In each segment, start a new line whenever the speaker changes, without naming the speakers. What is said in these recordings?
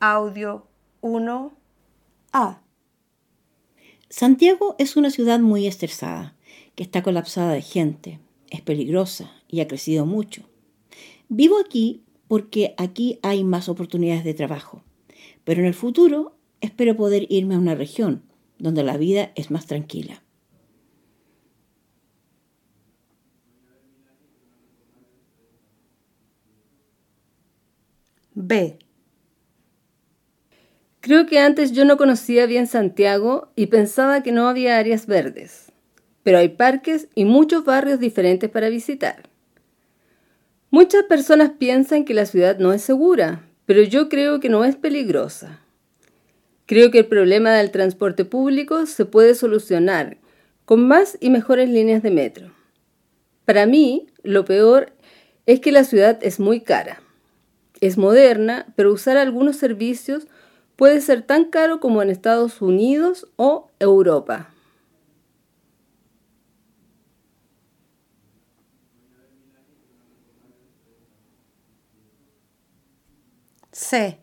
Audio 1.
A. Santiago es una ciudad muy estresada, que está colapsada de gente, es peligrosa y ha crecido mucho. Vivo aquí porque aquí hay más oportunidades de trabajo, pero en el futuro espero poder irme a una región donde la vida es más tranquila.
B.
Creo que antes yo no conocía bien Santiago y pensaba que no había áreas verdes, pero hay parques y muchos barrios diferentes para visitar. Muchas personas piensan que la ciudad no es segura, pero yo creo que no es peligrosa. Creo que el problema del transporte público se puede solucionar con más y mejores líneas de metro. Para mí, lo peor es que la ciudad es muy cara. Es moderna, pero usar algunos servicios puede ser tan caro como en Estados Unidos o Europa.
C.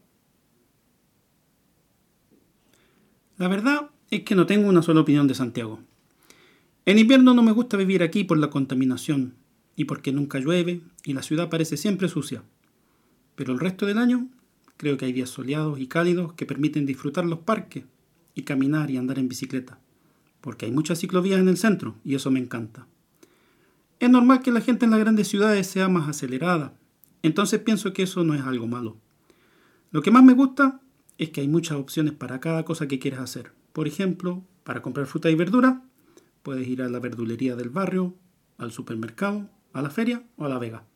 La verdad es que no tengo una sola opinión de Santiago. En invierno no me gusta vivir aquí por la contaminación y porque nunca llueve y la ciudad parece siempre sucia. Pero el resto del año creo que hay días soleados y cálidos que permiten disfrutar los parques y caminar y andar en bicicleta, porque hay muchas ciclovías en el centro y eso me encanta. Es normal que la gente en las grandes ciudades sea más acelerada, entonces pienso que eso no es algo malo. Lo que más me gusta es que hay muchas opciones para cada cosa que quieras hacer. Por ejemplo, para comprar fruta y verdura, puedes ir a la verdulería del barrio, al supermercado, a la feria o a la vega.